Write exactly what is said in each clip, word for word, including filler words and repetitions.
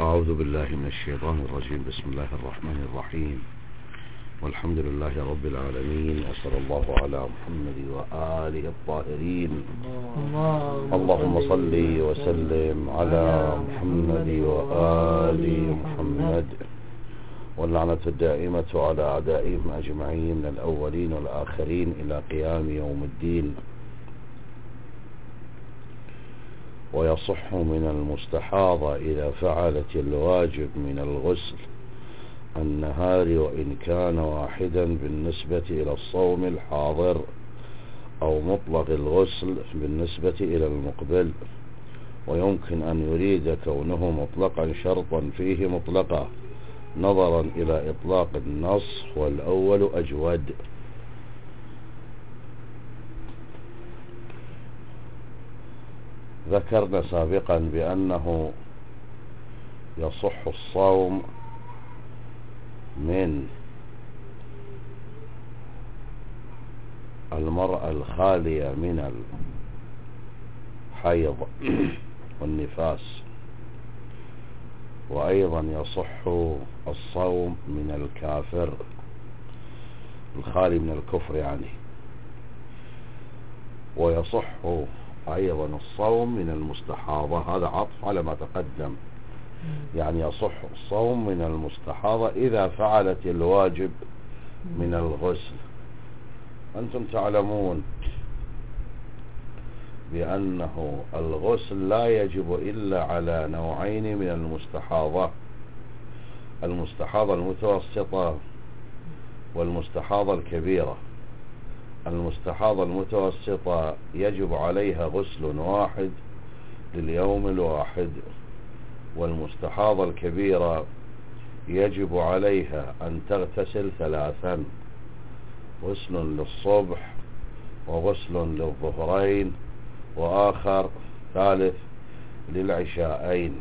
أعوذ بالله من الشيطان الرجيم. بسم الله الرحمن الرحيم، والحمد لله رب العالمين، وصلى الله على محمد وآله الطاهرين. اللهم صل وسلم على محمد وآل محمد، واللعنة الدائمة على أعدائهم أجمعين من الأولين والآخرين إلى قيام يوم الدين. ويصح من المستحاضة إذا فعلت الواجب من الغسل النهار وإن كان واحدا بالنسبة إلى الصوم الحاضر، أو مطلق الغسل بالنسبة إلى المقبل، ويمكن أن يريد كونه مطلقا شرطا فيه مطلقا نظرا إلى إطلاق النص، والأول أجود. ذكرنا سابقا بأنه يصح الصوم من المرأة الخالية من الحيض والنفاس، وأيضا يصح الصوم من الكافر الخالي من الكفر يعني، ويصح أيضا الصوم من المستحاضة. هذا عطف على ما تقدم، يعني يصح الصوم من المستحاضة إذا فعلت الواجب من الغسل. أنتم تعلمون بأنه الغسل لا يجب إلا على نوعين من المستحاضة: المستحاضة المتوسطة والمستحاضة الكبيرة. المستحاضة المتوسطة يجب عليها غسل واحد لليوم الواحد، والمستحاضة الكبيرة يجب عليها أن تغتسل ثلاثا: غسل للصبح، وغسل للظهرين، وآخر ثالث للعشاءين.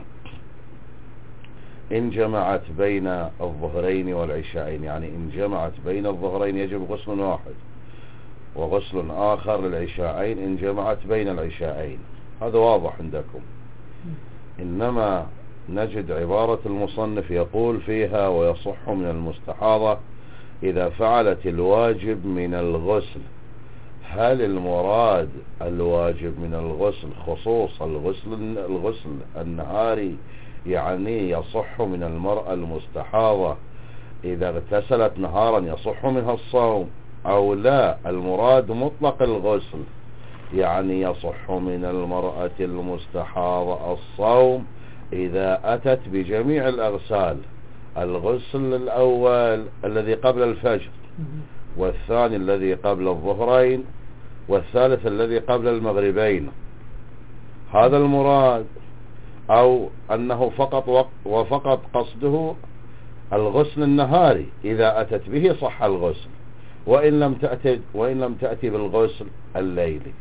إن جمعت بين الظهرين والعشاءين، يعني إن جمعت بين الظهرين يجب غسل واحد، وغسل آخر للعشاءين إن جمعت بين العشاءين. هذا واضح عندكم. إنما نجد عبارة المصنف يقول فيها: ويصح من المستحاضة إذا فعلت الواجب من الغسل. هل المراد الواجب من الغسل خصوص الغسل الغسل النهاري، يعني يصح من المرأة المستحاضة إذا اغتسلت نهارا يصح منها الصوم، أو لا المراد مطلق الغسل، يعني يصح من المرأة المستحاضة الصوم إذا أتت بجميع الأغسال: الغسل الأول الذي قبل الفجر، والثاني الذي قبل الظهرين، والثالث الذي قبل المغربين. هذا المراد، أو أنه فقط وقت وفقط قصده الغسل النهاري، إذا أتت به صح الغسل، وإن لم تأتي وإن لم تأتي بالغسل الليلي.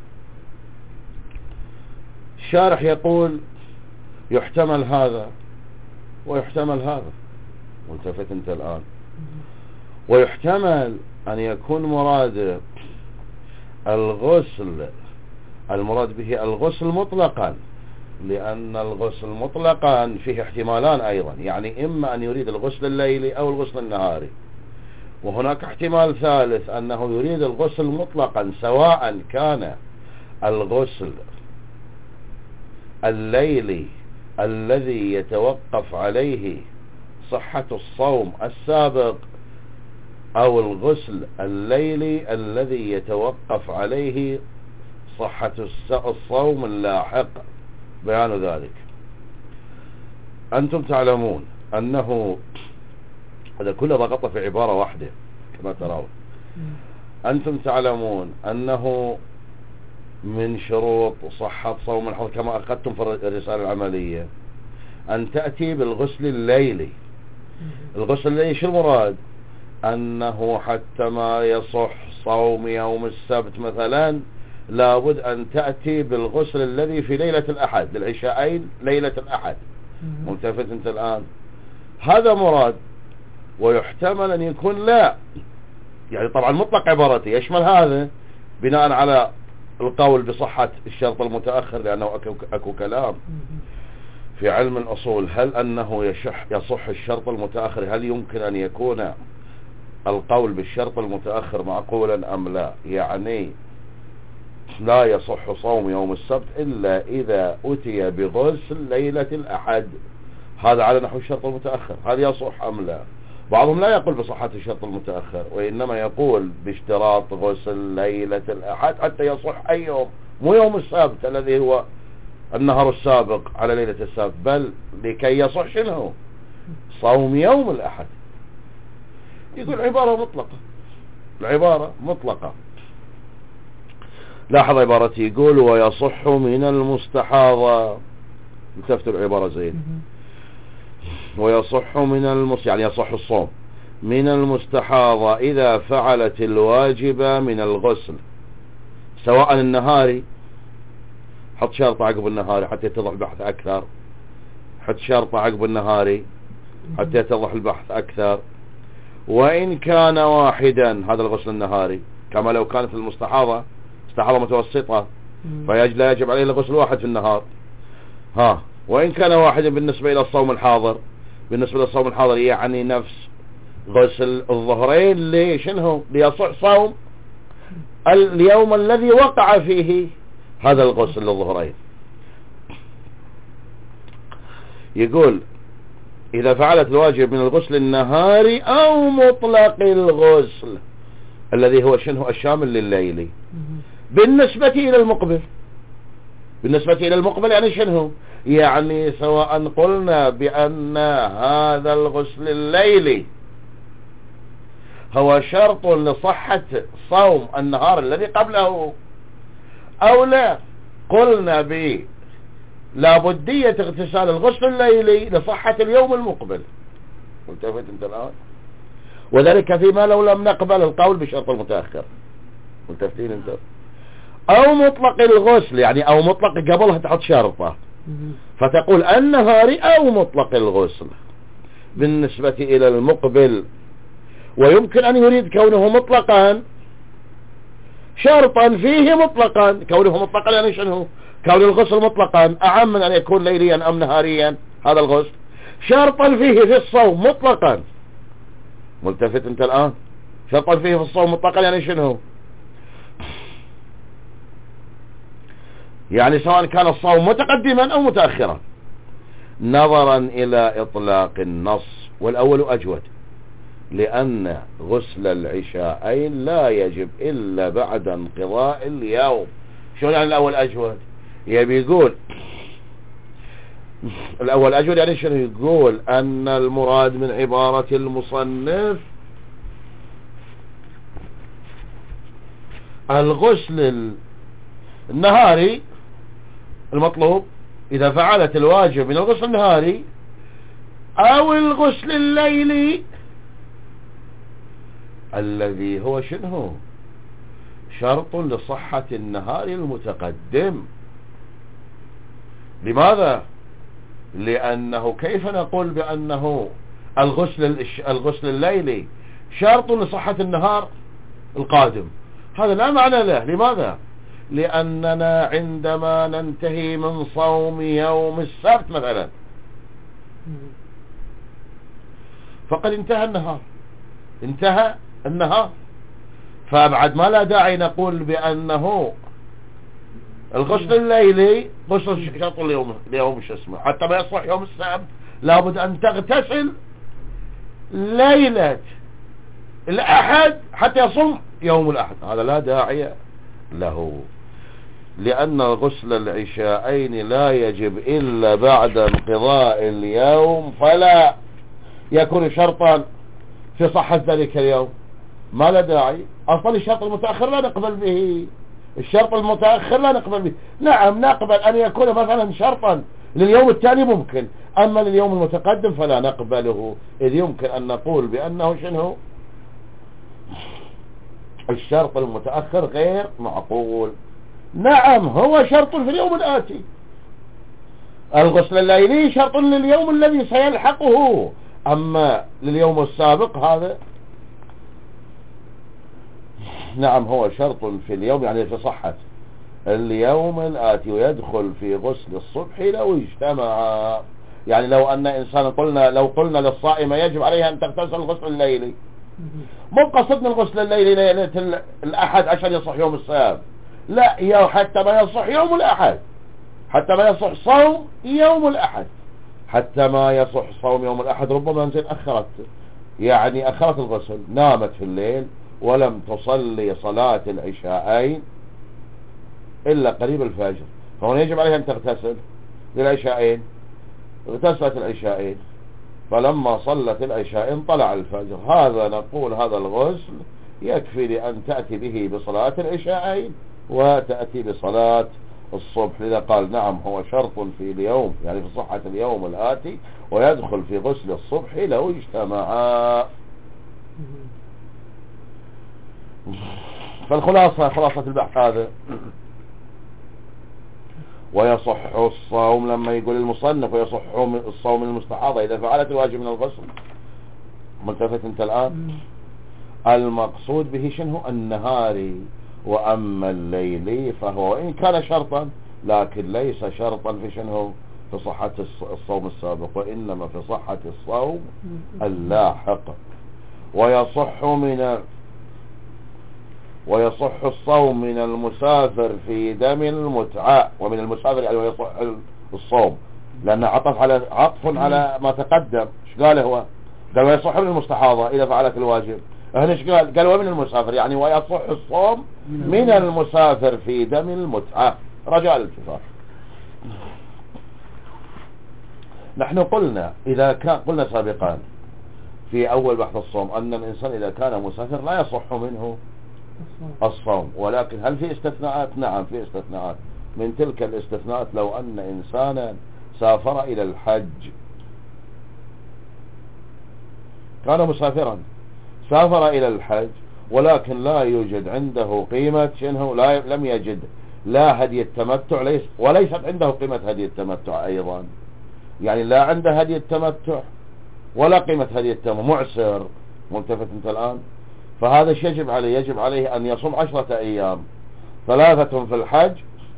الشارح يقول: يحتمل هذا ويحتمل هذا. ملتفت انت الآن. ويحتمل أن يكون مراد الغسل المراد به الغسل مطلقا، لأن الغسل مطلقا فيه احتمالان أيضا، يعني إما أن يريد الغسل الليلي أو الغسل النهاري. وهناك احتمال ثالث أنه يريد الغسل مطلقا، سواء كان الغسل الليلي الذي يتوقف عليه صحة الصوم السابق، أو الغسل الليلي الذي يتوقف عليه صحة الصوم اللاحق. بيان ذلك. أنتم تعلمون أنه هذا كله ضغط في عبارة واحدة كما ترون. أنتم تعلمون أنه من شروط صحة صوم الحوض كما أخذتم في الرسالة العملية أن تأتي بالغسل الليلي. الغسل الليلي شو المراد؟ أنه حتى ما يصح صوم يوم السبت مثلا لابد أن تأتي بالغسل الذي في ليلة الأحد، للعشاءين ليلة الأحد. ملتفت أنت الآن؟ هذا مراد. ويحتمل أن يكون لا، يعني طبعا مطلق عبارتي يشمل هذا بناء على القول بصحة الشرط المتأخر، لأنه أكو, أكو كلام في علم الأصول هل أنه يشح يصح الشرط المتأخر؟ هل يمكن أن يكون القول بالشرط المتأخر معقولا أم لا؟ يعني لا يصح صوم يوم السبت إلا إذا أتي بغسل ليلة الأحد، هذا على نحو الشرط المتأخر، هل يصح أم لا؟ بعضهم لا يقول بصحة الشرط المتأخر، وإنما يقول باشتراط غسل ليلة الأحد حتى يصح أي يوم، مو يوم السبت الذي هو النهر السابق على ليلة السبت، بل لكي يصح شنو؟ صوم يوم الأحد. يقول عبارة مطلقة، العبارة مطلقة. لاحظ عبارتي، يقول ويصح من المستحاضة، التفتوا العبارة زين، ويصح من المس يعني يصح الصوم من المستحاضة إذا فعلت الواجب من الغسل، سواء النهاري، حط شرط عقب النهاري حتى يتضح البحث أكثر، حط شرط عقب النهاري حتى يتضح البحث أكثر، وإن كان واحدا، هذا الغسل النهاري، كما لو كانت المستحاضة استحاضة متوسطة فلا يجب عليه الغسل واحد في النهار، ها، وإن كان واحدا بالنسبة إلى الصوم الحاضر، بالنسبة للصوم الحاضر يعني نفس غسل الظهرين، ليش انه ليصح صوم اليوم الذي وقع فيه هذا الغسل للظهرين. يقول إذا فعلت الواجب من الغسل النهاري أو مطلق الغسل الذي هو شنه الشامل لليلي، بالنسبة إلى المقبل، بالنسبة إلى المقبل يعني شنه؟ يعني سواء قلنا بأن هذا الغسل الليلي هو شرط لصحة صوم النهار الذي قبله، أو لا قلنا ب لابدية اغتسال الغسل الليلي لصحة اليوم المقبل. ملتفت انت الآن؟ وذلك فيما لو لم نقبل القول بشرط المتأخر. ملتفتين انت؟ أو مطلق الغسل، يعني أو مطلق قبلها تحط شرطة فتقول النهاري أو مطلق الغسل بالنسبة إلى المقبل، ويمكن أن يريد كونه مطلقا شرطا فيه مطلقا، كونه مطلقا يعني شنو؟ كون الغسل مطلقا أعم من أن يكون ليليا أم نهاريا، هذا الغسل شرطا فيه في الصوم مطلقا. ملتفت انت الآن؟ شرطا فيه في الصوم مطلقا يعني شنو؟ يعني سواء كان الصوم متقدما أو متأخرا، نظرا إلى إطلاق النص، والأول أجود، لأن غسل العشاءين لا يجب إلا بعد انقضاء اليوم. شو يعني الأول أجود؟ يبي يقول الأول أجود يعني شنو؟ يقول أن المراد من عبارة المصنف الغسل النهاري المطلوب إذا فعلت الواجب من الغسل النهاري أو الغسل الليلي الذي هو شنو؟ شرط لصحة النهار المتقدم. لماذا؟ لأنه كيف نقول بأنه الغسل الغسل الليلي شرط لصحة النهار القادم؟ هذا لا معنى له. لماذا؟ لأننا عندما ننتهي من صوم يوم السبت مثلا فقد انتهى النهار، انتهى النهار، فأبعد ما لا داعي نقول بأنه الغسل الليلي غسل شرط اليوم اليوم شو اسمه، حتى ما يصلح يوم السبت لابد أن تغتسل ليلة الأحد حتى يصوم يوم الأحد، هذا لا داعي له، لأن غسل العشاءين لا يجب إلا بعد انقضاء اليوم، فلا يكون شرطا في صحة ذلك اليوم، ما لا داعي. أصلا الشرط المتأخر لا نقبل به، الشرط المتأخر لا نقبل به. نعم نقبل أن يكون مثلا شرطا لليوم التالي ممكن، أما لليوم المتقدم فلا نقبله، إذ يمكن أن نقول بأنه شنو؟ الشرط المتأخر غير معقول. نعم هو شرط في اليوم الآتي، الغسل الليلي شرط لليوم الذي سيلحقه، أما لليوم السابق هذا نعم هو شرط في اليوم يعني في صحة اليوم الآتي ويدخل في غسل الصبح لو اجتمع. يعني لو أن إنسان قلنا لو قلنا للصائمة يجب عليها أن تغتسل الغسل الليلي، مو قصدنا الغسل الليلي ليلة الأحد عشان يصح يوم الصيام، لا، يا حتى ما يصح يوم الأحد، حتى ما يصح صوم يوم الأحد، حتى ما يصح صوم يوم الأحد. ربما انزين أخرت، يعني أخرت الغسل، نامت في الليل ولم تصلي صلاة العشاءين إلا قريب الفجر، فهنا يجب عليها أن تغتسل للعشاءين. اغتسلت العشاءين، فلما صلت العشاءين طلع الفجر، هذا نقول هذا الغسل يكفي لأن تأتي به بصلاة العشاءين وتأتي بصلاة الصبح. لذا قال نعم هو شرط في اليوم، يعني في صحة اليوم الآتي، ويدخل في غسل الصبح لو اجتمعا. فالخلاصة خلاصة البحث هذا، ويصح الصوم لما يقول المصنف ويصح الصوم المستحاضة إذا فعلت الواجب من الغسل. ملتفت انت الآن؟ المقصود به شنو؟ النهاري، وأما الليلي فهو وإن كان شرطا لكن ليس شرطا في شنو؟ في صحة الصوم السابق، وإنما في صحة الصوم اللاحق. ويصح من ويصح الصوم من المسافر في دم المتعة. ومن المسافر يعني ويصح الصوم، لأن عطف على عطف على ما تقدم. ايش قال هو؟ قال ويصح من المستحاضة إذا فعلت الواجب. هنا ايش قال؟ قال ومن المسافر، يعني ويصح الصوم من المسافر في دم المتعة، رجاء الاتفاق. نحن قلنا إذا كان قلنا سابقا في أول بحث الصوم أن الإنسان إذا كان مسافر لا يصح منه الصوم، ولكن هل في استثناءات؟ نعم في استثناءات. من تلك الاستثناءات لو أن إنسانا سافر إلى الحج، كان مسافرا سافر إلى الحج ولكن لا يوجد عنده قيمة شنه، لا لم يجد لا هدي التمتع، ليس وليست عنده قيمة هدي التمتع أيضا، يعني لا عنده هدي التمتع ولا قيمة هدي التمتع، معسر. ملتفت انت الآن؟ فهذا ايش يجب عليه؟ يجب عليه أن يصوم عشرة أيام، ثلاثة في الحج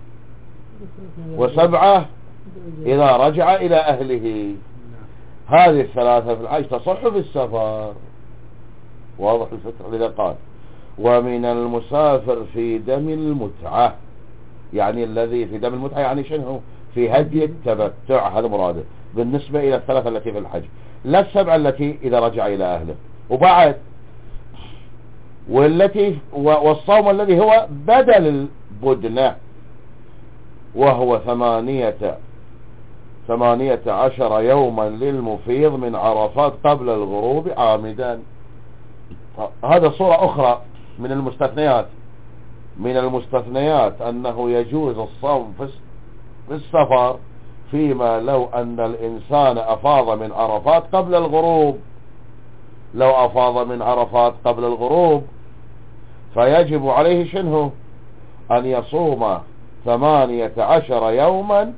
وسبعة إذا رجع إلى أهله. هذه الثلاثة في الحج تصح في السفر، واضح الفكرة؟ لذا قال ومن المسافر في دم المتعة، يعني الذي في دم المتعة يعني شنو؟ في هدي التمتع، هذا مراده بالنسبة إلى الثلاثة التي في الحج، لا السبعة التي إذا رجع إلى أهله. وبعد والتي والصوم الذي هو بدل البدنة، وهو ثمانية ثمانية عشر يوما للمفيض من عرفات قبل الغروب عامدا. هذا صورة أخرى من المستثنيات. من المستثنيات أنه يجوز الصوم في السفر فيما لو أن الإنسان أفاض من عرفات قبل الغروب. لو أفاض من عرفات قبل الغروب فيجب عليه شنه؟ أن يصوم ثمانية عشر يوما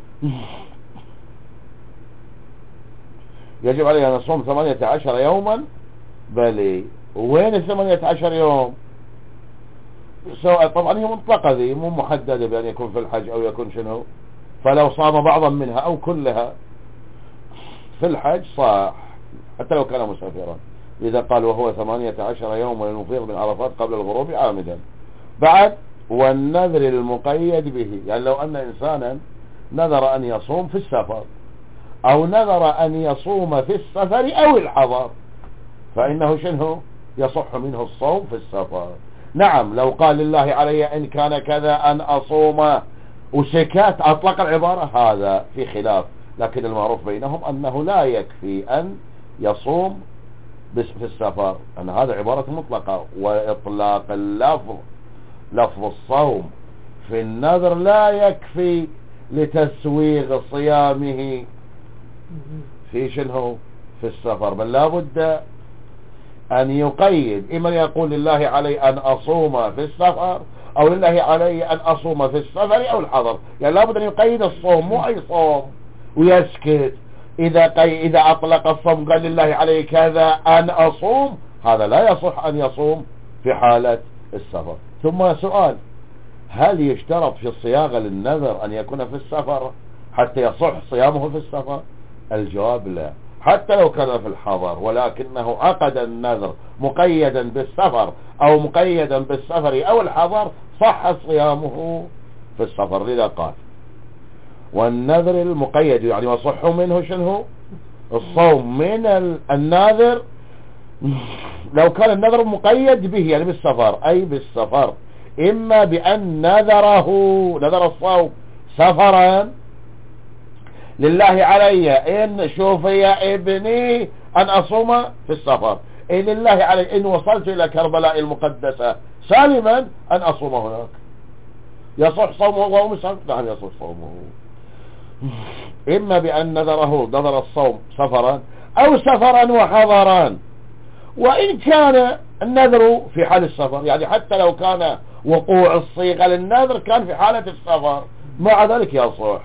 يجب عليه أن يصوم ثمانية عشر يوما. بلي وين الثمانية عشر يوم؟ سواء طبعا هي مطلقة، ذي مو محددة بأن يكون في الحج أو يكون شنو. فلو صام بعضا منها أو كلها في الحج صح حتى لو كان مسافرا. إذا قال وهو ثمانية عشر يوما للمفيض من عرفات قبل الغروب عامدا. بعد والنذر المقيد به، يعني لو أن إنسانا نذر أن يصوم في السفر أو نذر أن يصوم في السفر أو الحضر فإنه شنه؟ يصح منه الصوم في السفر. نعم لو قال لله علي إن كان كذا أن أصوم وسكات أطلق العبارة، هذا في خلاف، لكن المعروف بينهم أنه لا يكفي أن يصوم بس في السفر، أن هذا عبارة مطلقة. وإطلاق اللفظ لفظ الصوم في النذر لا يكفي لتسويغ صيامه في شنه؟ في السفر، بل لا بد أن يقيد، إما يقول لله علي أن أصوم في السفر أو لله علي أن أصوم في السفر أو الحضر، يعني لا بد أن يقيد الصوم، مو أي صوم ويسكت. إذا قي... إذا أطلق الصوم قال لله علي كذا أن أصوم، هذا لا يصح أن يصوم في حالة السفر. ثم سؤال، هل يشترط في الصياغة للنذر أن يكون في السفر حتى يصح صيامه في السفر؟ الجواب لا، حتى لو كان في الحضر ولكنه عقد النذر مقيدا بالسفر أو مقيدا بالسفر أو الحضر صح صيامه في السفر. لذا قال والنذر المقيد يعني وصح منه شنو؟ الصوم من الناذر لو كان النذر مقيد به يعني بالسفر، أي بالسفر، إما بأن نذره نذر الصوم سفرا لله علي إن شوفي ابني أن أصوم في السفر، إن لله علي إن وصلت إلى كربلاء المقدسة سالما أن أصوم هناك، يصح صومه وهو مسافر؟ نعم يصح صومه. إما بأن نذره نذر الصوم سفرا أو سفرا وحضرا، وإن كان النذر في حال السفر يعني حتى لو كان وقوع الصيغة للنذر كان في حالة السفر مع ذلك يصح.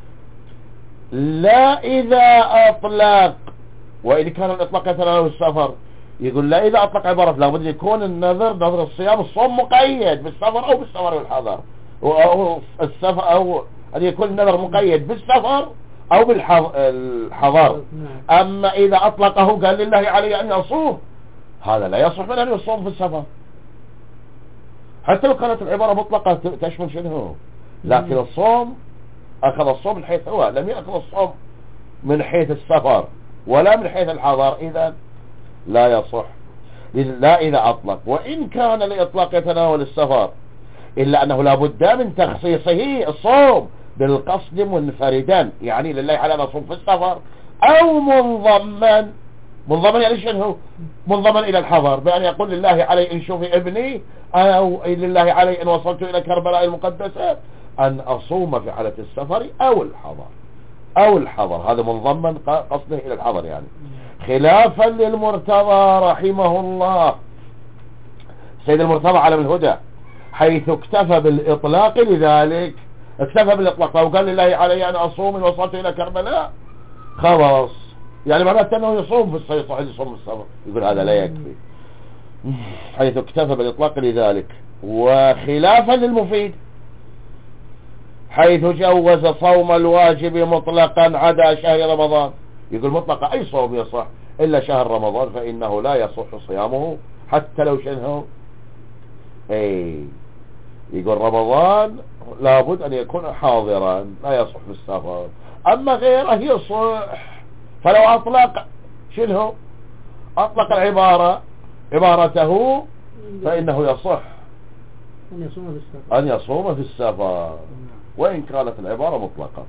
لا إذا أطلق، وإن كان الإطلاق يتناول السفر، يقول لا إذا أطلق عبارة لابد يكون النذر نذر الصيام الصوم مقيد بالسفر أو بالسفر والحضر، أو السفر أو أن يكون النذر مقيد بالسفر أو بالحضر. أما إذا أطلقه قال لله علي أن يصوم، هذا لا يصح من أن يصوم في السفر حتى لو كانت العبارة مطلقة تشمل شنو. لكن الصوم أخذ الصوم من حيث هو، لم يأخذ الصوم من حيث السفر ولا من حيث الحضر، إذا لا يصح. لا إذا أطلق، وإن كان الإطلاق يتناول السفر إلا أنه لا بد من تخصيصه الصوم بالقصد منفردا، يعني لله على أن أصوم في السفر، أو منضمن منضمن يعني شنو؟ منضمن إلى الحضر بأن يقول لله علي إن شوفي ابني، أو لله علي إن وصلت إلى كربلاء المقدسة أن أصوم في حالة السفر أو الحضر أو الحضر، هذا منضمن قصده إلى الحضر يعني. خلافا للمرتضى رحمه الله سيد المرتضى علم الهدى، حيث اكتفى بالإطلاق لذلك، اكتفى بالإطلاق، لو قال لله علي أن أصوم إن وصلت إلى كربلاء خلاص، يعني معناته أنه يصوم في الصيف صحيح يصوم في السفر، يقول هذا لا يكفي، حيث اكتفى بالإطلاق لذلك. وخلافا للمفيد حيث جوز صوم الواجب مطلقا عدا شهر رمضان، يقول مطلقا أي صوم يصح إلا شهر رمضان فإنه لا يصح صيامه حتى لو شنه اي، يقول رمضان لابد أن يكون حاضرا لا يصح في السفر، أما غيره يصح. فلو أطلق شنه أطلق العبارة عبارته فإنه يصح أن يصوم في السفر أن يصوم في السفر وإن كانت العبارة مطلقة.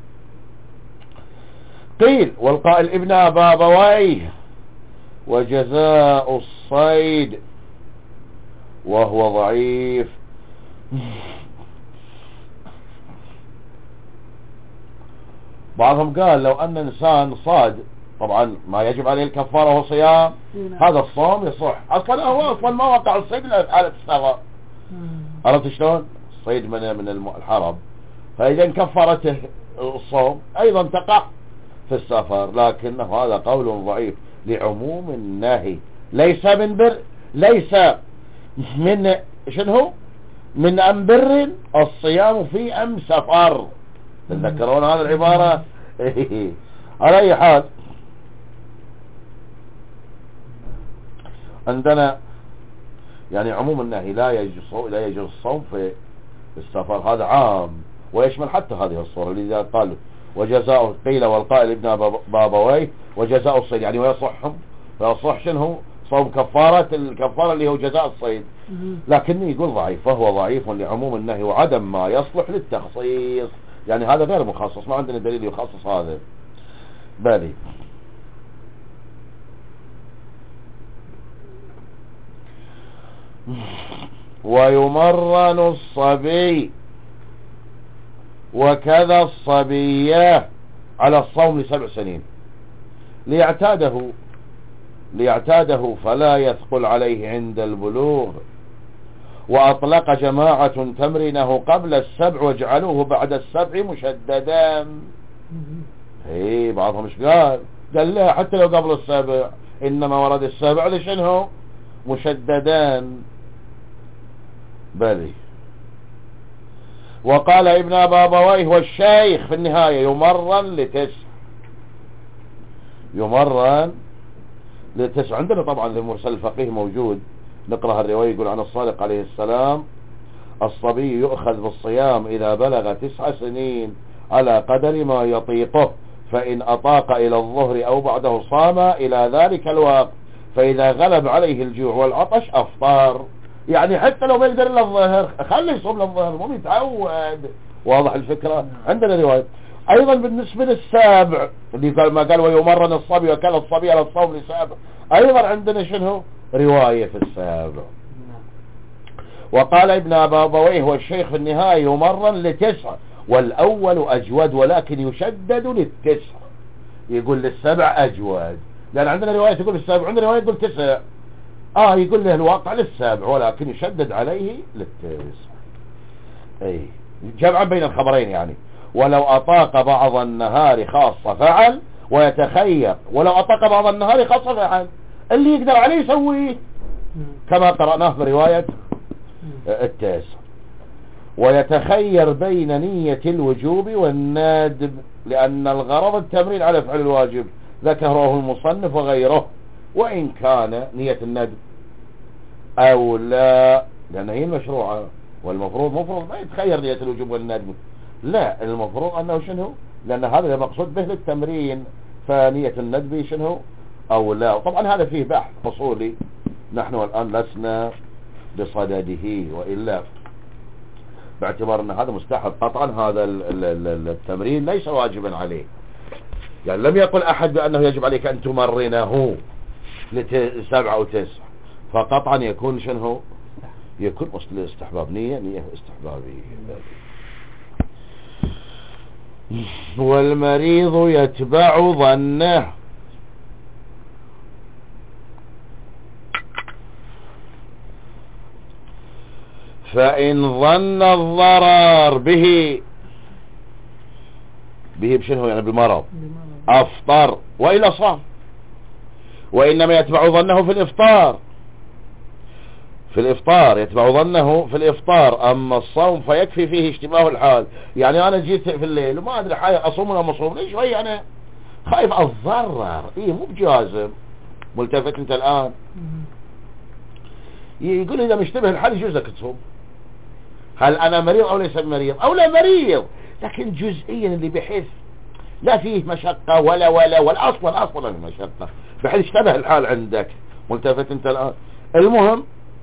قيل والقائل ابن بابويه وجزاء الصيد وهو ضعيف. بعضهم قال لو أن إنسان صاد طبعا ما يجب عليه الكفارة وهو صيام، هذا الصوم يصح، أصلا هو أصلا ما وقع الصيد إلا في حالة السفر، عرفت شلون؟ الصيد من من الحرم، فإذا كفارته الصوم أيضا تقع في السفر، لكنه هذا قول ضعيف لعموم النهي، ليس من بر ليس من شنو من أم بر الصيام في أم سفر، تذكرون هذه العبارة؟ على أي حال عندنا يعني عموم النهي لا يجوز لا يجوز الصوم في السفر، هذا عام ويشمل حتى هذه الصورة. لذا قال وجزاء قيل والقائل ابن بابويه وجزاء الصيد يعني ويصحهم ويصح شنو صوم كفارة الكفارة اللي هو جزاء الصيد، لكنه يقول ضعيف، فهو ضعيف لعموم النهي وعدم ما يصلح للتخصيص، يعني هذا غير مخصص، ما عندنا دليل يخصص هذا. بالي ويمرن الصبي وكذا الصبية على الصوم لسبع سنين ليعتاده ليعتاده فلا يثقل عليه عند البلوغ. وأطلق جماعة تمرينه قبل السبع وجعلوه بعد السبع مشددا. ايه بعضهم ايش قال؟ قال لا حتى لو قبل السبع، انما ورد السبع لشنه مشددان. بلي وقال ابن بابويه والشيخ في النهاية يمرن لتسع، يمرن لتسع. عندنا طبعا المرسل الفقيه موجود، نقرأ الرواية. يقول عن الصادق عليه السلام: الصبي يؤخذ بالصيام إذا بلغ تسع سنين على قدر ما يطيقه، فإن أطاق إلى الظهر أو بعده صام إلى ذلك الوقت، فإذا غلب عليه الجوع والعطش أفطر. يعني حتى لو ما يقدر إلا الظهر خليه يصوم للظهر، مو يتعود. واضح الفكرة؟ عندنا رواية أيضا بالنسبة للسابع اللي قال ما قال ويمرن الصبي وكان الصبي على الصوم لسابع، أيضا عندنا شنو رواية في السابع. وقال ابن بابويه والشيخ في النهاية يمرن لتسع، والأول أجود ولكن يشدد للتسع. يقول للسبع أجود، لأن عندنا رواية تقول السابع، عندنا رواية تقول تسع. آه يقول له الواقع للسابع ولكن يشدد عليه للتسع. أي جمعا بين الخبرين يعني. ولو أطاق بعض النهار خاصة فعل، ويتخير ولو أطاق بعض النهار خاصة فعل، اللي يقدر عليه يسويه كما قرأناه في رواية التاسع. ويتخير بين نية الوجوب والندب، لأن الغرض التمرين على فعل الواجب، ذكره المصنف وغيره، وإن كان نية الندب أو لا، لأن هي المشروعة. والمفروض مفروض ما يتخير نية الوجوب والندب، لا، المفروض أنه شنو، لأن هذا المقصود به للتمرين، فنية الندب شنو أو لا. طبعا هذا فيه بحث فصولي، نحن الآن لسنا بصدده، وإلا باعتبار أن هذا مستحب قطعا، هذا التمرين ليس واجبا عليه. يعني لم يقل أحد بأنه يجب عليك أن تمرنه لسبع أو تسع، فقطعا يكون شنو، يكون أصل استحباب، نية نية استحبابية. والمريض يتبع ظنه، فإن ظن الضرر به به بشنو يعني بالمرض أفطر وإلا صام، وإنما يتبع ظنه في الإفطار، في الإفطار يتبع ظنه في الإفطار. أما الصوم فيكفي فيه اشتباه الحال. يعني أنا جيت في الليل وما أدري حاجة أصوم ولا ما أصوم، ليش شوي أنا خايف أتضرر، إيه مو بجازم. ملتفت أنت الآن، يقول إذا مشتبه الحال يجوز لك تصوم. هل أنا مريض أو ليس مريض أو لا مريض، لكن جزئيا اللي بحيث لا فيه مشقة ولا ولا ولا أصلا أصلا المشقة، بحيث اشتبه الحال عندك. ملتفت أنت الآن. المهم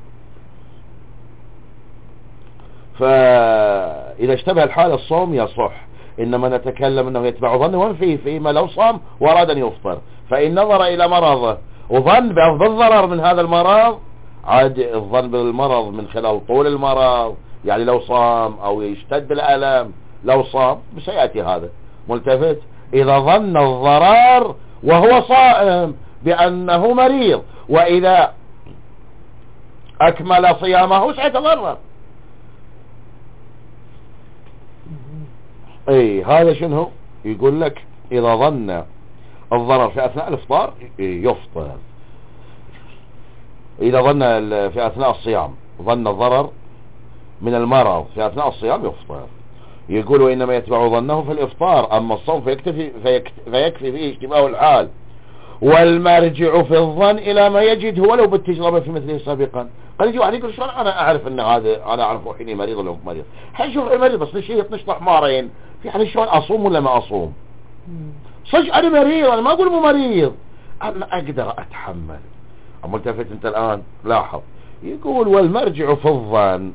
فإذا اشتبه الحال الصوم يصح، إنما نتكلم أنه يتبع ظنه وين فيه فيما لو صام وأراد أن يفطر، فإن نظر إلى مرضه وظن بالضرر من هذا المرض، عاد الظن بالمرض من خلال طول المرض، يعني لو صام أو يشتد الألم لو صام سيأتي هذا. ملتفت. إذا ظن الضرر وهو صائم بأنه مريض، وإذا أكمل صيامه سيتضرر. اي هذا شنو يقول لك، اذا ظن الضرر في اثناء الافطار يفطر، اذا ظن في اثناء الصيام ظن الضرر من المرض في اثناء الصيام يفطر. يقول وانما يتبع ظنه في الافطار، اما الصوم فيكتفي فيكفي فيه اشتباه الحال. والمرجع في الظن الى ما يجده ولو بالتجربة في مثله سابقا. قال يجي واحد يقول شلون انا اعرف ان هذا، انا اعرف حيني مريض ولا مو مريض، حيشوف مريض بس ليش يطنش حمارين في حال شلون اصوم ولا ما اصوم. صدق انا مريض، انا ما اقول مو مريض، انا اقدر اتحمل. ملتفت انت الان، لاحظ يقول والمرجع في الظن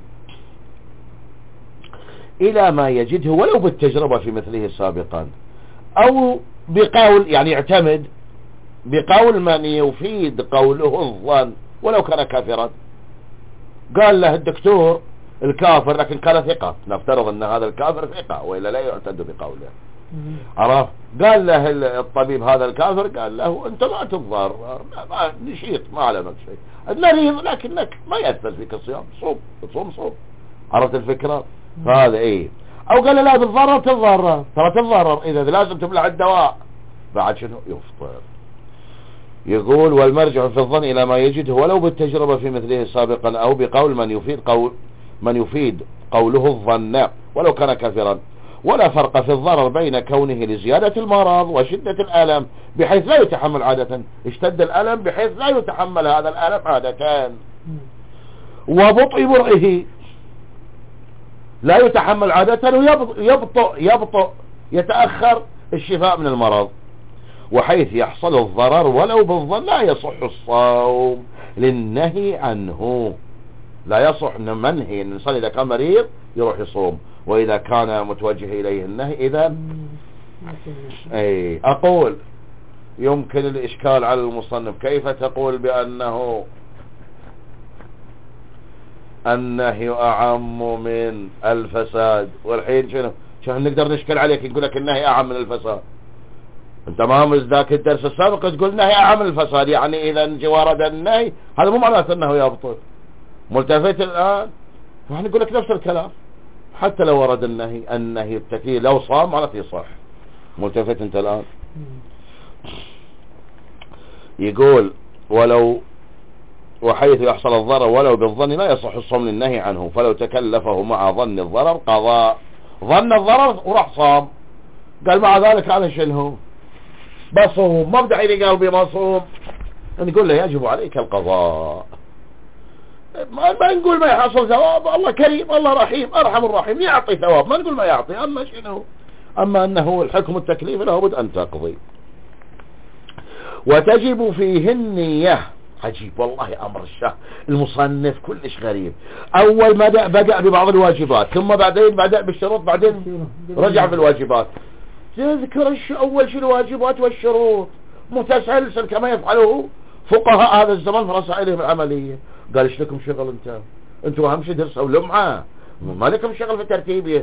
الى ما يجده ولو بالتجربة في مثله سابقا، او بقول يعني يعتمد بقول من يفيد قوله الظن ولو كان كافرا. قال له الدكتور الكافر لكن كان ثقة، نفترض ان هذا الكافر ثقة وإلا لا يعتد بقوله. عرف؟ قال له الطبيب هذا الكافر، قال له انت ما تتضرر، ما نشيط ما علمك شيء، مريض لكنك ما يأثر فيك الصيام، صوم صوم صوم. عرفت الفكرة؟ هذا ايه. او قال له لا تتضرر تتضرر ترى تتضرر، اذا لازم تبلع الدواء بعد شنو يفطر. يقول والمرجع في الظن إلى ما يجده ولو بالتجربة في مثله سابقا، أو بقول من يفيد قول من يفيد قوله الظن ولو كان كافرا. ولا فرق في الضرر بين كونه لزيادة المرض وشدة الألم بحيث لا يتحمل عادة، اشتد الألم بحيث لا يتحمل هذا الألم عادة، وبطء برئه لا يتحمل عادة ويبطئ يبطئ يتأخر الشفاء من المرض. وحيث يحصل الضرر ولو بالظن لا يصح الصوم للنهي عنه، لا يصح من منهي ان الانسان اذا كان مريض يروح يصوم، واذا كان متوجه اليه النهي اذا اي. اقول يمكن الاشكال على المصنف، كيف تقول بانه النهي اعم من الفساد؟ والحين شنو شنو نقدر نشكل عليك نقول لك النهي اعم من الفساد؟ انت ما مز ذاك الدرس السابق تقول النهي اعم من الفساد، يعني اذا ورد النهي هذا مو معناته انه يبطل. ملتفت الان نحن نقول لك نفس الكلام، حتى لو ورد النهي النهي التكليف لو صام معناته يصح. ملتفت انت الان؟ يقول ولو وحيث يحصل الضرر ولو بالظن لا يصح الصوم للنهي عنه، فلو تكلفه مع ظن الضرر قضاء. ظن الضرر وراح صام، قال مع ذلك على شنو بصوم، ما بدع لي قلبي ما صوم، نقول له يجب عليك القضاء. ما نقول ما يحصل ثواب، الله كريم الله رحيم ارحم الراحمين يعطي ثواب، ما نقول ما يعطي، اما شنو اما انه الحكم التكليف لابد ان تقضي. وتجب فيه النية. عجيب والله امر الشاه المصنف كلش غريب، اول ما بدأ ببعض الواجبات ثم بعدين بدأ بالشروط بعدين رجع بالواجبات. تذكر اول شيء الواجبات والشروط متسلسل كما يفعله فقهاء هذا الزمان في رسائلهم العملية. قال ايش لكم شغل انت انتوا اهم شيء درسوا لمعة، ما لكم شغل في ترتيبه.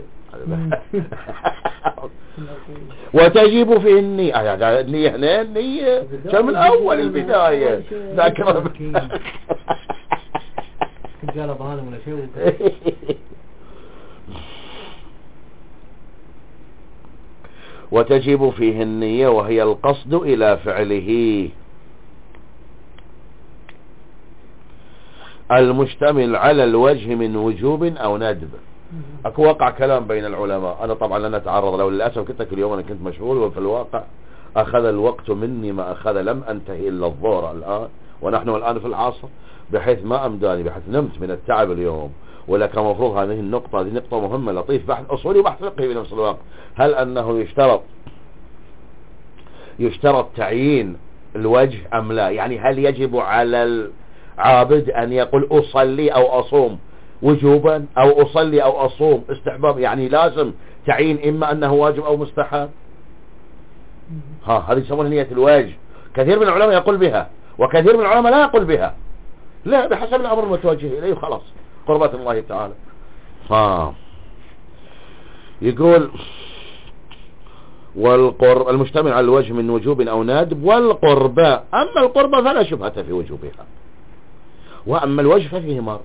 وتجب في النية يعني النية هنا النية كان من اول البداية ذاكرة قال ظالم ولا شيء. وتجب فيه النية وهي القصد الى فعله المشتمل على الوجه من وجوب او ندب. اكو وقع كلام بين العلماء، انا طبعا لن اتعرض له للاسف، كنت كل يوم انا كنت مشغول، وفي الواقع اخذ الوقت مني ما اخذ، لم انتهي الا الظهر الان ونحن الان في العصر، بحيث ما امداني، بحيث نمت من التعب اليوم. ولا كان مفروض هذه النقطة، هذه نقطة مهمة لطيف، بحث اصولي وبحث فقهي في نفس الوقت. هل انه يشترط يشترط تعيين الوجه ام لا؟ يعني هل يجب على العابد ان يقول اصلي او اصوم وجوبا او اصلي او اصوم استحباب، يعني لازم تعيين اما انه واجب او مستحب؟ ها هذه يسمونها نية الوجه. كثير من العلماء يقول بها وكثير من العلماء لا يقول بها، لا بحسب الامر المتوجه اليه وخلاص قربات الله تعالى. ها يقول والقرب المشتمل على الوجه من وجوب او ندب، والقربة اما القربة فلا شبهة في وجوبها، واما الوجه ففيه مر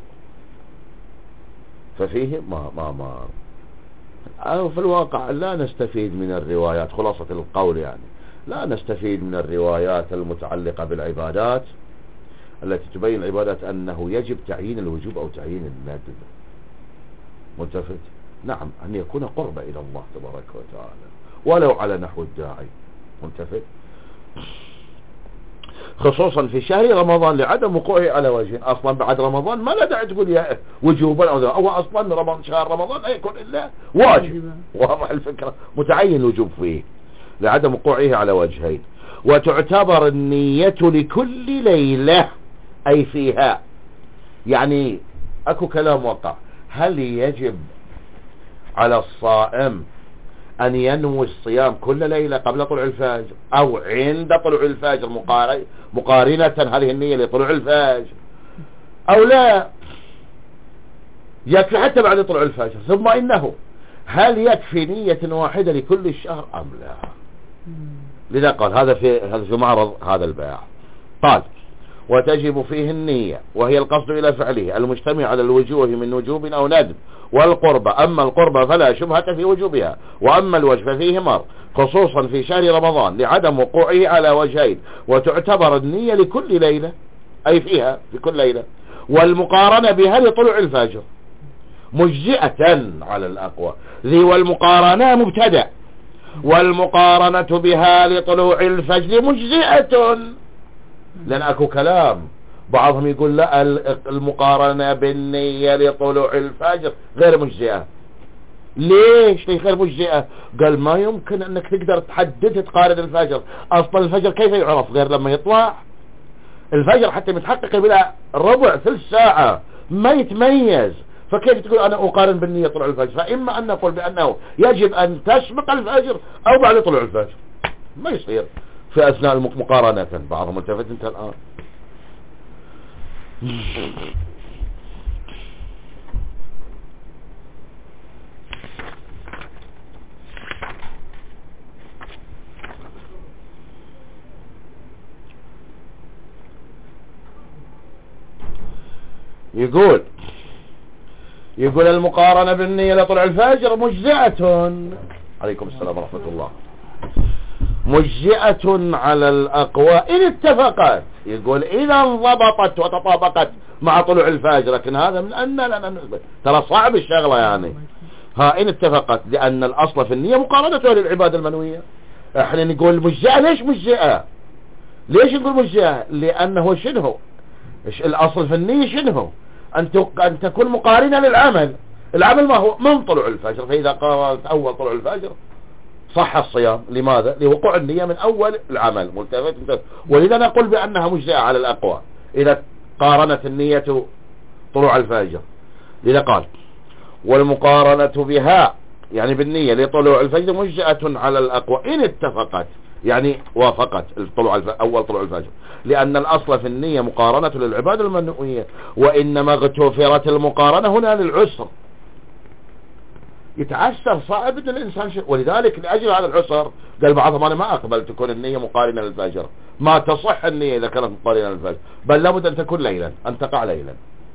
ففيه ما ما ما أو في الواقع لا نستفيد من الروايات، خلاصة القول يعني لا نستفيد من الروايات المتعلقة بالعبادات التي تبين العبادات أنه يجب تعيين الوجوب أو تعيين الندب. ملتفت؟ نعم، أن يكون قرب إلى الله تبارك وتعالى ولو على نحو الداعي. ملتفت؟ خصوصا في شهر رمضان لعدم وقوعه على وجه، اصلا بعد رمضان ما لا داعي تقول يا وجوبا او هو اصلا رمضان شهر رمضان لا يكون الا واجب، واضح الفكرة، متعين الوجوب فيه لعدم وقوعه على وجهين. وتعتبر النية لكل ليلة اي فيها، يعني اكو كلام وقع، هل يجب على الصائم أن ينوي الصيام كل ليلة قبل طلوع الفجر أو عند طلوع الفجر مقارنة هذه النية لطلوع الفجر، أو لا يكفي حتى بعد طلوع الفجر؟ ثم إنه هل يكفي نية واحدة لكل الشهر أم لا؟ لذا قال هذا في هذا في معرض هذا البيع. قال وتجب فيه النية وهي القصد إلى فعله المجتمع على الوجوه من وجوب أو ندب، والقربة أما القربة فلا شبهة في وجوبها، وأما الوجه ففيه مر خصوصا في شهر رمضان لعدم وقوعه على وجهين. وتعتبر النية لكل ليلة أي فيها في كل ليلة، والمقارنة بها لطلوع الفجر، مجزئة على الأقوى. ذي والمقارنة مبتدأ، والمقارنة بها لطلوع الفجر مجزئة، لأن أكو كلام بعضهم يقول لا المقارنة بالنية لطلوع الفجر غير مجزئة. ليش غير مجزئة؟ قال ما يمكن أنك تقدر تحدد تقارن الفجر، أصلا الفجر كيف يعرف غير لما يطلع؟ الفجر حتى متحقق بلا ربع ثلث ساعة ما يتميز، فكيف تقول أنا أقارن بالنية طلوع الفجر؟ فإما أن نقول بأنه يجب أن تسبق الفجر أو بعد طلوع الفجر، ما يصير في أثناء المقارنة. بعضهم ملتفت انت الآن. يقول يقول المقارنة بالنية لطلع الفجر مجزئة، عليكم السلام ورحمة الله، مجزئة على الأقوى إن اتفقت. يقول إذا انضبطت وتطابقت مع طلوع الفجر، لكن هذا من أن لا نثبت، ترى صعب الشغلة يعني. ها إن اتفقت، لأن الأصل في النية مقارنته للعبادة المنوية. احنا نقول مجزئة. ليش مجزئة؟ ليش نقول مجزئة؟ لأنه شنو الأصل في النية؟ شنو أن أن تكون مقارنة للعمل. العمل ما هو من طلوع الفجر، فإذا قالت أول طلوع الفجر صح الصيام. لماذا؟ لوقوع النية من أول العمل. ملتفت. ولذا نقول بأنها مجزئة على الأقوى إذا قارنت النية طلوع الفجر. لذا قال والمقارنة بها يعني بالنية لطلوع الفجر مجزئة على الأقوى إن اتفقت، يعني وافقت الطلوع أول طلوع الفجر، لأن الأصل في النية مقارنة للعبادة المنوية، وإنما اغتفرت المقارنة هنا للعسر. يتعسر صعب ان الانسان شيء، ولذلك لاجل هذا العسر قال بعضهم انا ما اقبل تكون النية مقارنة للفجر، ما تصح النية اذا كانت مقارنة للفجر، بل لابد ان تكون ليلا، ان تقع ليلا.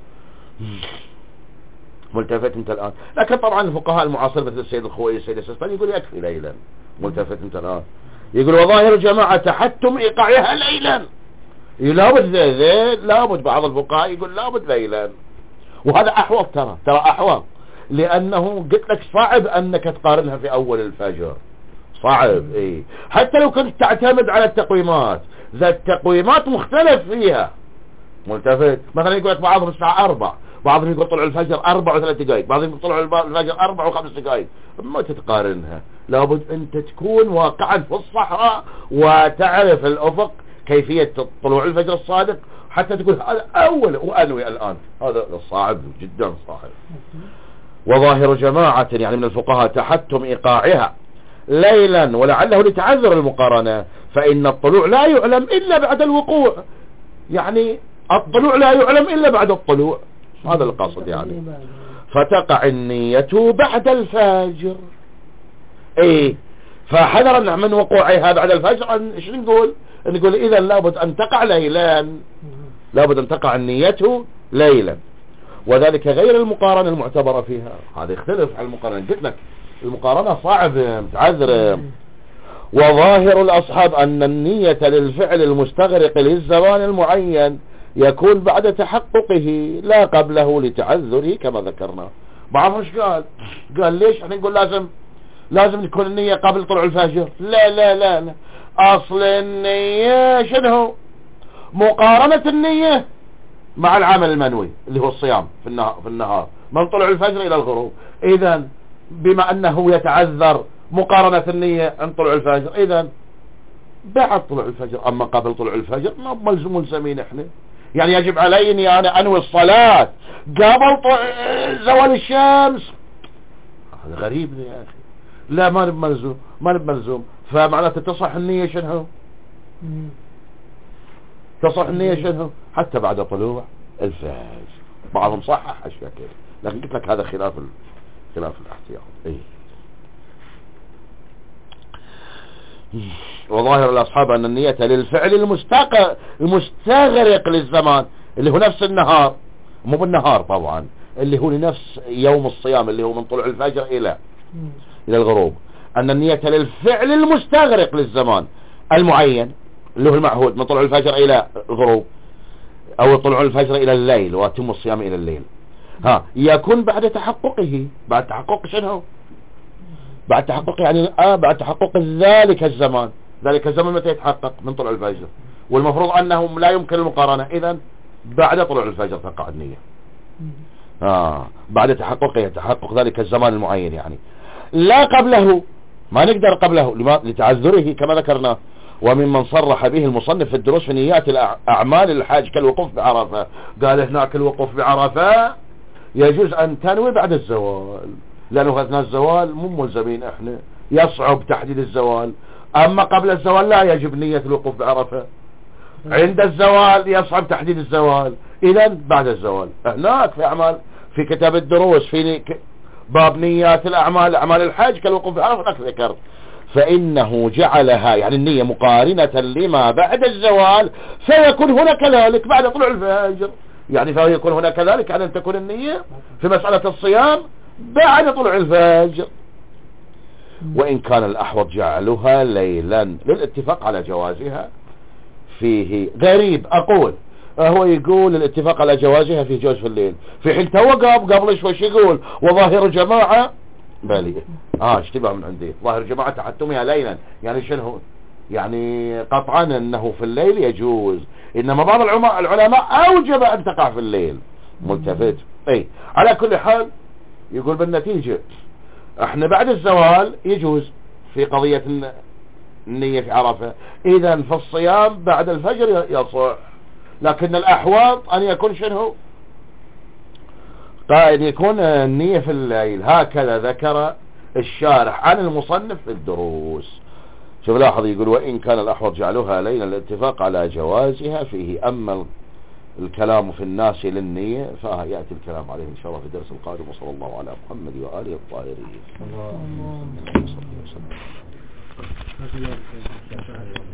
ملتفت انت الان. لكن طبعا الفقهاء المعاصر مثل السيد الخوئي السيد السيستاني يقول يكفي ليلا. ملتفت انت الان. يقول وظاهر جماعة تحتم ايقاعها ليلا. لابد ذي لابد بعض الفقهاء يقول لابد ليلا، وهذا احوط، ترى ترى احوط، لأنه قلت لك صعب أنك تقارنها في أول الفجر، صعب. إيه حتى لو كنت تعتمد على التقويمات، ذا التقويمات مختلف فيها. ملتفت. مثلا يقول لك بعضهم الساعة أربع، بعضهم يقول طلع الفجر أربع وثلاث دقائق، بعضهم يقول طلع الفجر أربع وخمس دقائق. ما تتقارنها، لابد أنت تكون واقعا في الصحراء وتعرف الأفق كيفية طلوع الفجر الصادق حتى تقول هذا أول وأنوي الآن. هذا صعب جدا صعب. وظاهر جماعة يعني من الفقهاء تحتم إيقاعها ليلا، ولعله لتعذر المقارنة، فإن الطلوع لا يعلم إلا بعد الوقوع، يعني الطلوع لا يعلم إلا بعد الطلوع، هذا القصد يعني. فتقع النية بعد الفجر. إيه فحذرا من وقوعها بعد الفجر. إيش نقول؟ نقول إذا لابد أن تقع ليلا، لابد أن تقع النية ليلا، وذلك غير المقارنة المعتبرة فيها. هذا يختلف عن المقارنة. قلت لك المقارنة صعب متعذر. وظاهر الأصحاب أن النية للفعل المستغرق للزمان المعين يكون بعد تحققه لا قبله لتعذره كما ذكرنا. بعضهم ايش قال؟ قال ليش احنا نقول لازم لازم تكون النية قبل طلوع الفجر؟ لا لا لا لا، أصل النية شنو؟ مقارنة النية مع العمل المنوي اللي هو الصيام في النهار, في النهار من طلوع الفجر إلى الغروب. إذن بما أنه يتعذر مقارنة النية عند طلوع الفجر، إذن بعد طلوع الفجر. أما قبل طلوع الفجر ما ملزم ملزمين إحنا، يعني يجب عليني أنا أنوي الصلاة قبل زوال الشمس. هذا غريب يا أخي. لا ما نب ملزوم، ما نب ملزوم. فمعناته تصح النية شنو؟ تصح النية شنو؟ حتى بعد طلوع الفجر. بعضهم صحح أشياء كده، لكن قلت لك هذا خلاف ال... خلاف الاحتياط. إيه؟ وظاهر الأصحاب أن النية للفعل المستق... المستغرق للزمان اللي هو نفس النهار، مو بالنهار طبعا، اللي هو لنفس يوم الصيام اللي هو من طلوع الفجر إلى إلى الغروب. أن النية للفعل المستغرق للزمان المعين اللي هو المعهود من طلوع الفجر إلى الغروب، أو طلوع الفجر إلى الليل وتم الصيام إلى الليل. ها يكون بعد تحققه. بعد تحقق شنو؟ بعد تحقق يعني آه بعد تحقق ذلك الزمان. ذلك الزمان متى يتحقق؟ من طلوع الفجر، والمفروض أنه لا يمكن المقارنة، إذن بعد طلوع الفجر تقع النية. آه بعد تحققه، تحقق ذلك الزمان المعين يعني، لا قبله. ما نقدر قبله لتعذره كما ذكرنا. وممن صرح به المصنف في الدروس في نيات الأعمال الحاج كالوقوف بعرفة، قال هناك الوقوف بعرفة يجوز أن تنوي بعد الزوال، لأنه أثناء الزوال مو ملزمين احنا، يصعب تحديد الزوال. أما قبل الزوال لا يجب نية الوقوف بعرفة، عند الزوال يصعب تحديد الزوال، إذا بعد الزوال. هناك في أعمال في كتاب الدروس في باب نيات الأعمال أعمال الحج كالوقوف بعرفة هناك ذكر، فإنه جعلها يعني النية مقارنة لما بعد الزوال، فيكون هنا كذلك بعد طلوع الفجر. يعني فيكون هنا كذلك على أن تكون النية في مسألة الصيام بعد طلوع الفجر. وإن كان الأحوط جعلها ليلا للاتفاق على جوازها فيه. غريب أقول هو يقول الاتفاق على جوازها في جواز في الليل، في حين توقف قبل شوي يقول وظاهر جماعة بلي اه اشتباه من عندي. ظاهر جماعة تحتمها ليلا يعني شنو؟ يعني قطعا انه في الليل يجوز، انما بعض العلماء اوجب ان تقع في الليل. ملتفت. اي على كل حال يقول بالنتيجة احنا بعد الزوال يجوز في قضية النية في عرفة، اذا في الصيام بعد الفجر يصح، لكن الاحوط ان يكون شنو؟ قائد يكون النية في الليل. هكذا ذكر الشارح عن المصنف في الدروس. شوف لاحظ يقول وإن كان الأحوط جعلها ليلا الاتفاق على جوازها فيه. أما الكلام في الناس للنية فيأتي الكلام عليه إن شاء الله في الدرس القادم. وصلى الله على محمد وآله الطاهرين.